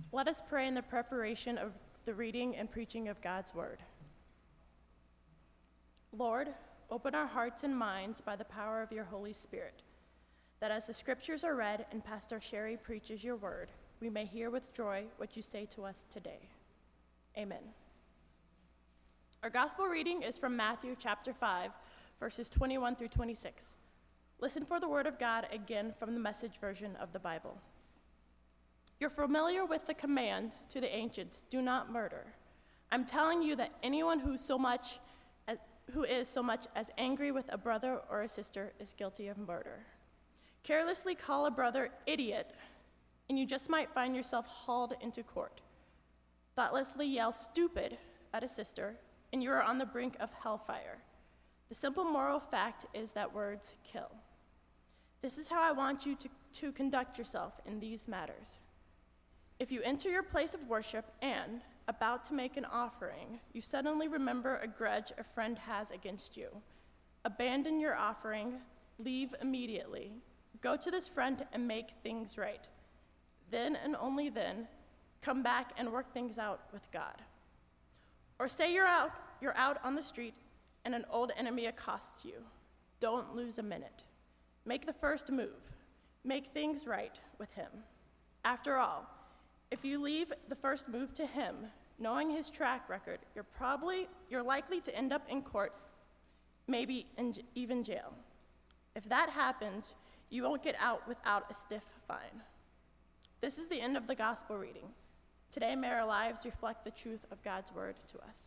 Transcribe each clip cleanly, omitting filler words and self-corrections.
Let us pray in the preparation of the reading and preaching of God's word. Lord, open our hearts and minds by the power of your Holy Spirit, that as the scriptures are read and Pastor Sherry preaches your word, we may hear with joy what you say to us today. Amen. Our gospel reading is from Matthew chapter 5, verses 21 through 26. Listen for the word of God again from the Message version of the Bible. You're familiar with the command to the ancients, do not murder. I'm telling you that anyone who is so much as angry with a brother or a sister is guilty of murder. Carelessly call a brother idiot, and you just might find yourself hauled into court. Thoughtlessly yell stupid at a sister, and you are on the brink of hellfire. The simple moral fact is that words kill. This is how I want you to conduct yourself in these matters. If you enter your place of worship and, about to make an offering, you suddenly remember a grudge a friend has against you, abandon your offering, leave immediately, go to this friend and make things right. Then and only then, come back and work things out with God. Or say you're out on the street and an old enemy accosts you. Don't lose a minute. Make the first move. Make things right with him. After all, if you leave the first move to him, knowing his track record, you're likely to end up in court, maybe even jail. If that happens, you won't get out without a stiff fine. This is the end of the gospel reading. Today, may our lives reflect the truth of God's word to us.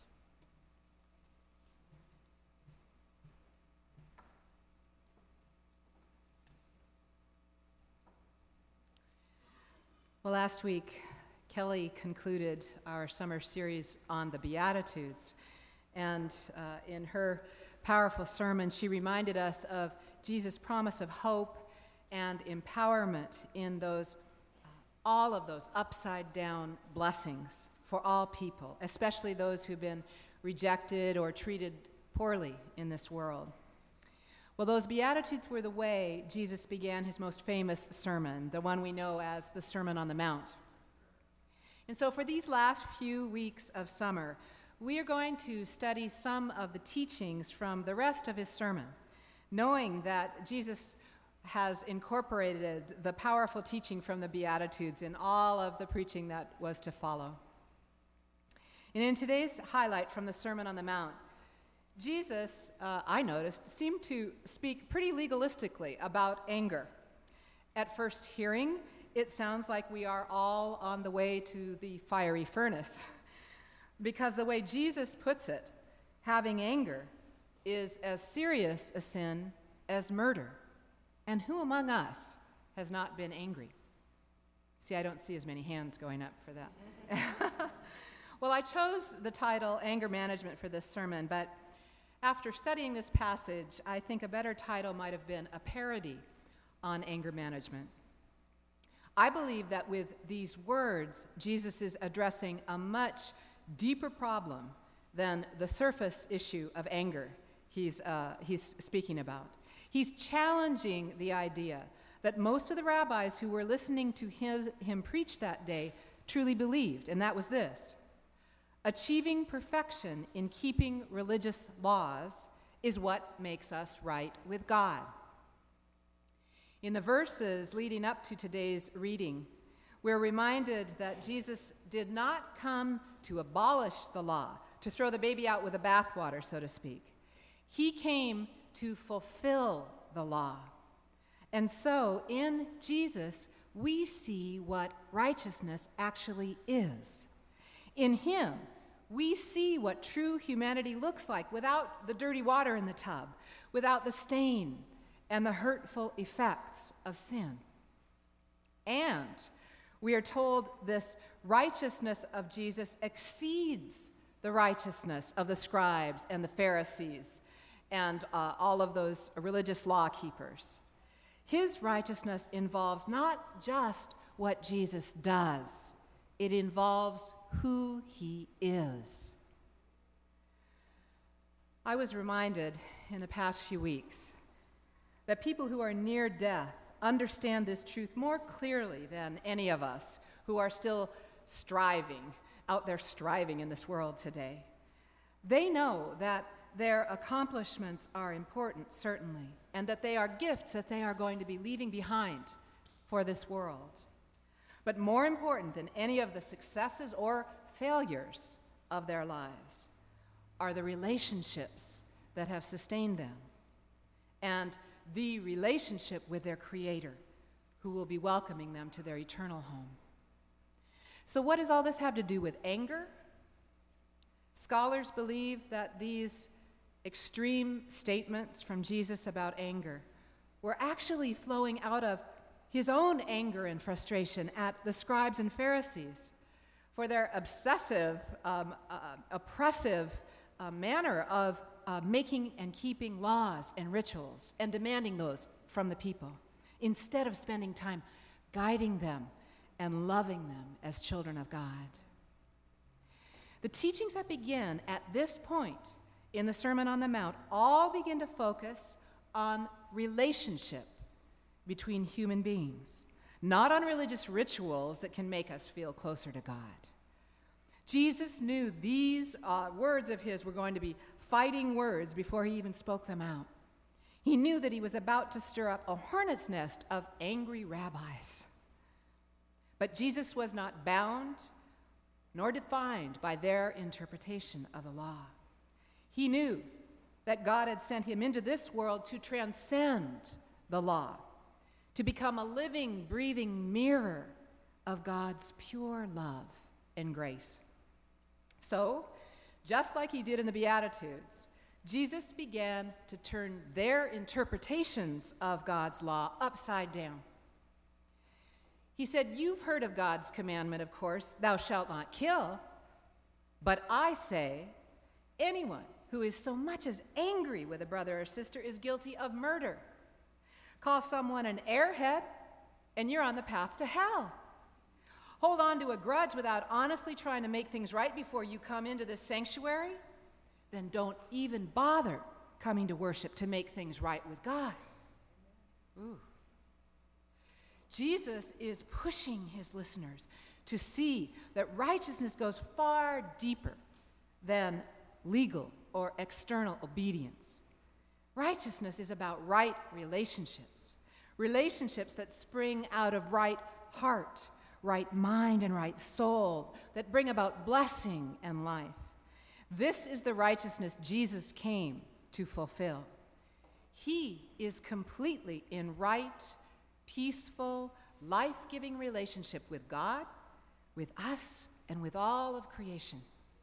Well, last week, Kelly concluded our summer series on the Beatitudes, and in her powerful sermon, she reminded us of Jesus' promise of hope and empowerment in all of those upside-down blessings for all people, especially those who've been rejected or treated poorly in this world. Well, those Beatitudes were the way Jesus began his most famous sermon, the one we know as the Sermon on the Mount. And so for these last few weeks of summer, we are going to study some of the teachings from the rest of his sermon, knowing that Jesus has incorporated the powerful teaching from the Beatitudes in all of the preaching that was to follow. And in today's highlight from the Sermon on the Mount, Jesus, I noticed, seemed to speak pretty legalistically about anger. At first hearing, it sounds like we are all on the way to the fiery furnace. Because the way Jesus puts it, having anger is as serious a sin as murder. And who among us has not been angry? See, I don't see as many hands going up for that. Well, I chose the title Anger Management for this sermon, but after studying this passage, I think a better title might have been a parody on anger management. I believe that with these words, Jesus is addressing a much deeper problem than the surface issue of anger he's speaking about. He's challenging the idea that most of the rabbis who were listening to him preach that day truly believed, and that was this: achieving perfection in keeping religious laws is what makes us right with God. In the verses leading up to today's reading, we're reminded that Jesus did not come to abolish the law, to throw the baby out with the bathwater, so to speak. He came to fulfill the law. And so, in Jesus, we see what righteousness actually is. In him, we see what true humanity looks like without the dirty water in the tub, without the stain and the hurtful effects of sin. And we are told this righteousness of Jesus exceeds the righteousness of the scribes and the Pharisees and all of those religious law keepers. His righteousness involves not just what Jesus does, it involves who he is. I was reminded in the past few weeks that people who are near death understand this truth more clearly than any of us who are still striving, out there striving in this world today. They know that their accomplishments are important, certainly, and that they are gifts that they are going to be leaving behind for this world. But more important than any of the successes or failures of their lives are the relationships that have sustained them and the relationship with their Creator, who will be welcoming them to their eternal home. So what does all this have to do with anger? Scholars believe that these extreme statements from Jesus about anger were actually flowing out of his own anger and frustration at the scribes and Pharisees for their obsessive, oppressive manner of making and keeping laws and rituals and demanding those from the people, instead of spending time guiding them and loving them as children of God. The teachings that begin at this point in the Sermon on the Mount all begin to focus on relationship between human beings, not on religious rituals that can make us feel closer to God. Jesus knew these words of his were going to be fighting words before he even spoke them out. He knew that he was about to stir up a hornet's nest of angry rabbis. But Jesus was not bound nor defined by their interpretation of the law. He knew that God had sent him into this world to transcend the law, to become a living, breathing mirror of God's pure love and grace. So, just like he did in the Beatitudes, Jesus began to turn their interpretations of God's law upside down. He said, "You've heard of God's commandment, of course, thou shalt not kill. But I say, anyone who is so much as angry with a brother or sister is guilty of murder. Call someone an airhead, and you're on the path to hell. Hold on to a grudge without honestly trying to make things right before you come into this sanctuary, then don't even bother coming to worship to make things right with God." Ooh. Jesus is pushing his listeners to see that righteousness goes far deeper than legal or external obedience. Righteousness is about right relationships, relationships that spring out of right heart, right mind, and right soul, that bring about blessing and life. This is the righteousness Jesus came to fulfill. He is completely in right, peaceful, life-giving relationship with God, with us, and with all of creation.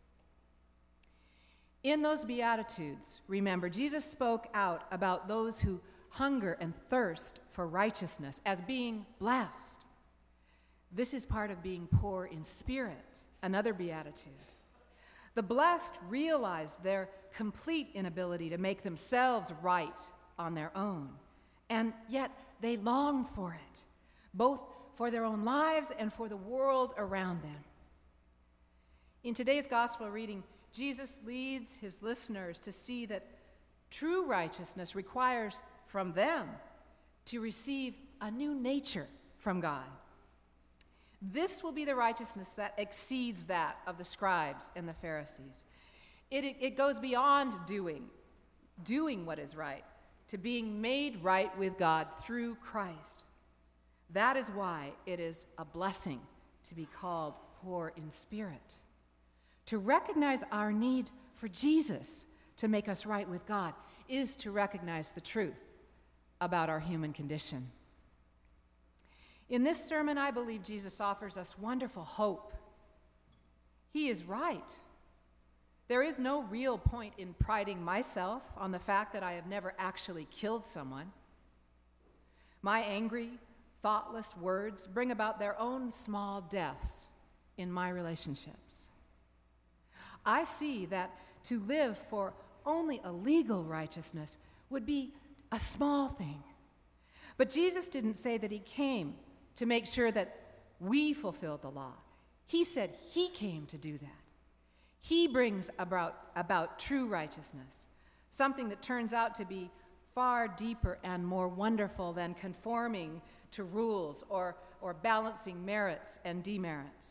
In those Beatitudes, remember, Jesus spoke out about those who hunger and thirst for righteousness as being blessed. This is part of being poor in spirit, another beatitude. The blessed realize their complete inability to make themselves right on their own, and yet they long for it, both for their own lives and for the world around them. In today's gospel reading, Jesus leads his listeners to see that true righteousness requires from them to receive a new nature from God. This will be the righteousness that exceeds that of the scribes and the Pharisees. It goes beyond doing what is right, to being made right with God through Christ. That is why it is a blessing to be called poor in spirit. To recognize our need for Jesus to make us right with God is to recognize the truth about our human condition. In this sermon, I believe Jesus offers us wonderful hope. He is right. There is no real point in priding myself on the fact that I have never actually killed someone. My angry, thoughtless words bring about their own small deaths in my relationships. I see that to live for only a legal righteousness would be a small thing. But Jesus didn't say that he came to make sure that we fulfilled the law. He said he came to do that. He brings about true righteousness, something that turns out to be far deeper and more wonderful than conforming to rules or balancing merits and demerits.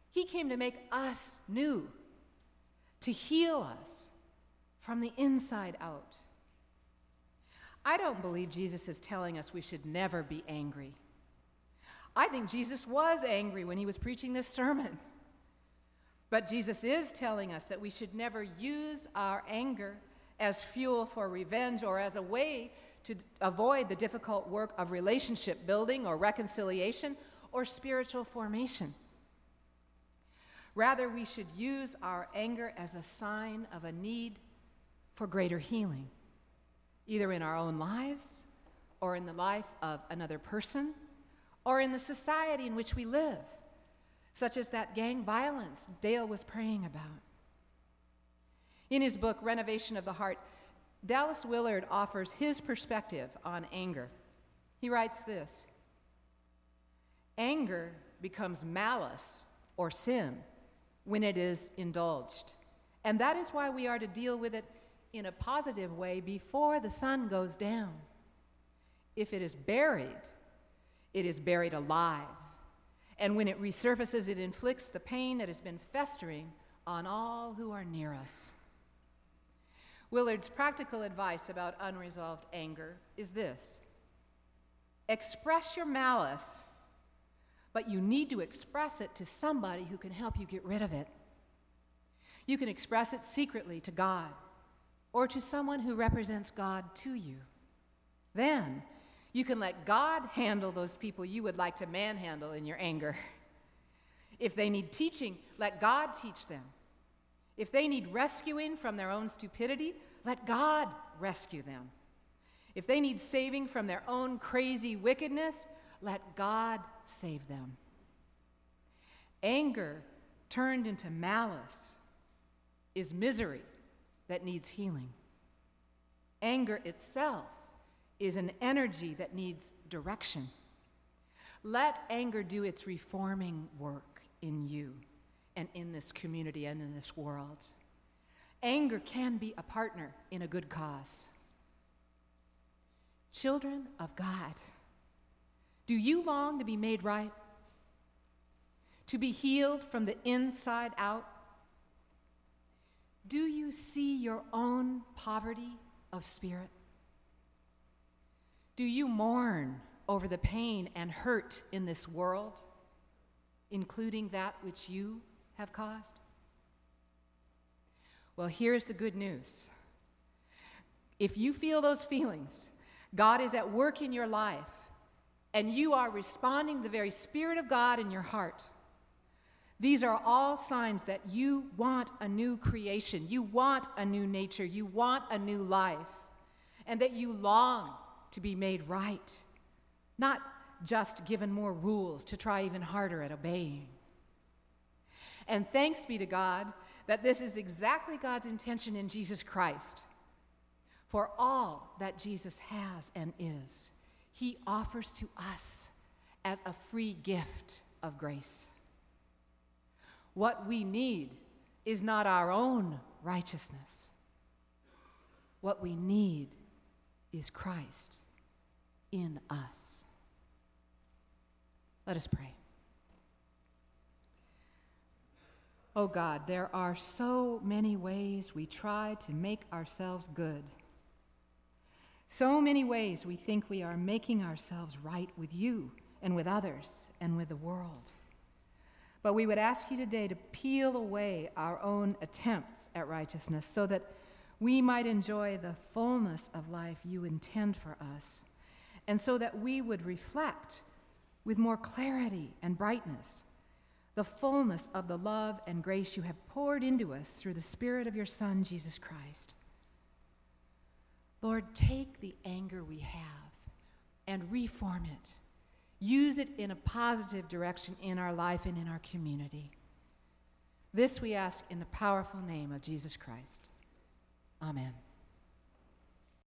He came to make us new, to heal us from the inside out. I don't believe Jesus is telling us we should never be angry. I think Jesus was angry when he was preaching this sermon. But Jesus is telling us that we should never use our anger as fuel for revenge or as a way to avoid the difficult work of relationship building or reconciliation or spiritual formation. Rather, we should use our anger as a sign of a need for greater healing, either in our own lives or in the life of another person or in the society in which we live, such as that gang violence Dale was praying about. In his book, Renovation of the Heart, Dallas Willard offers his perspective on anger. He writes this: anger becomes malice or sin when it is indulged. And that is why we are to deal with it in a positive way before the sun goes down. If it is buried alive. And when it resurfaces, it inflicts the pain that has been festering on all who are near us. Willard's practical advice about unresolved anger is this: express your malice, but you need to express it to somebody who can help you get rid of it. You can express it secretly to God or to someone who represents God to you. Then you can let God handle those people you would like to manhandle in your anger. If they need teaching, let God teach them. If they need rescuing from their own stupidity, let God rescue them. If they need saving from their own crazy wickedness, let God save them. Anger turned into malice is misery that needs healing. Anger itself is an energy that needs direction. Let anger do its reforming work in you and in this community and in this world. Anger can be a partner in a good cause. Children of God, do you long to be made right? To be healed from the inside out? Do you see your own poverty of spirit? Do you mourn over the pain and hurt in this world, including that which you have caused? Well, here's the good news. If you feel those feelings, God is at work in your life, and you are responding to the very Spirit of God in your heart. These are all signs that you want a new creation, you want a new nature, you want a new life, and that you long to be made right, not just given more rules to try even harder at obeying. And thanks be to God that this is exactly God's intention in Jesus Christ. For all that Jesus has and is, he offers to us as a free gift of grace. What we need is not our own righteousness. What we need is Christ in us. Let us pray. Oh God, there are so many ways we try to make ourselves good. So many ways we think we are making ourselves right with you and with others and with the world. But we would ask you today to peel away our own attempts at righteousness so that we might enjoy the fullness of life you intend for us, and so that we would reflect with more clarity and brightness the fullness of the love and grace you have poured into us through the Spirit of your Son, Jesus Christ. Lord, take the anger we have and reform it. Use it in a positive direction in our life and in our community. This we ask in the powerful name of Jesus Christ. Amen.